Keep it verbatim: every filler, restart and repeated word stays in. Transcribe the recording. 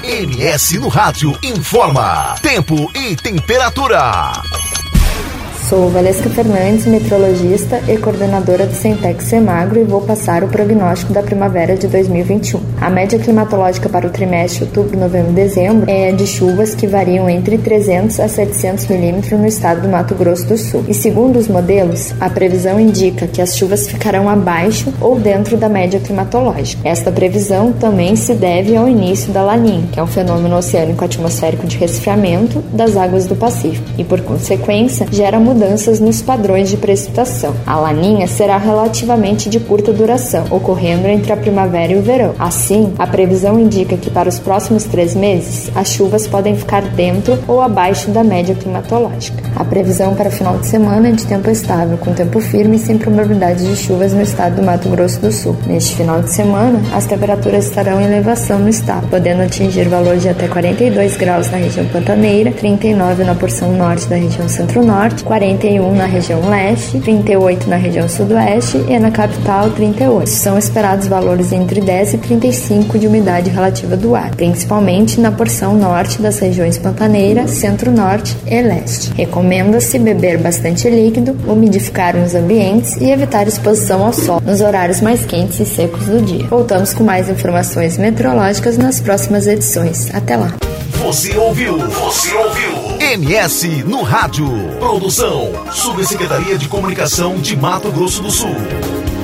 M S no Rádio informa tempo e temperatura. Sou Valesca Fernandes, meteorologista e coordenadora do Centec Semagro, e vou passar o prognóstico da primavera de dois mil e vinte e um. A média climatológica para o trimestre outubro, novembro e dezembro é de chuvas que variam entre trezentos a setecentos milímetros no estado do Mato Grosso do Sul. E segundo os modelos, a previsão indica que as chuvas ficarão abaixo ou dentro da média climatológica. Esta previsão também se deve ao início da Laninha, que é um fenômeno oceânico atmosférico de resfriamento das águas do Pacífico e, por consequência, gera mudanças mudanças nos padrões de precipitação. A Laninha será relativamente de curta duração, ocorrendo entre a primavera e o verão. Assim, a previsão indica que para os próximos três meses, as chuvas podem ficar dentro ou abaixo da média climatológica. A previsão para o final de semana é de tempo estável, com tempo firme e sem probabilidade de chuvas no estado do Mato Grosso do Sul. Neste final de semana, as temperaturas estarão em elevação no estado, podendo atingir valor de até quarenta e dois graus na região pantaneira, trinta e nove na porção norte da região centro-norte, quarenta e um na região leste, trinta e oito na região sudoeste e na capital trinta e oito. São esperados valores entre dez e trinta e cinco de umidade relativa do ar, principalmente na porção norte das regiões pantaneira, centro-norte e leste. Recomenda-se beber bastante líquido, umidificar os ambientes e evitar exposição ao sol nos horários mais quentes e secos do dia. Voltamos com mais informações meteorológicas nas próximas edições. Até lá! Você ouviu? Você ouviu? M S no Rádio. Produção: Subsecretaria de Comunicação de Mato Grosso do Sul.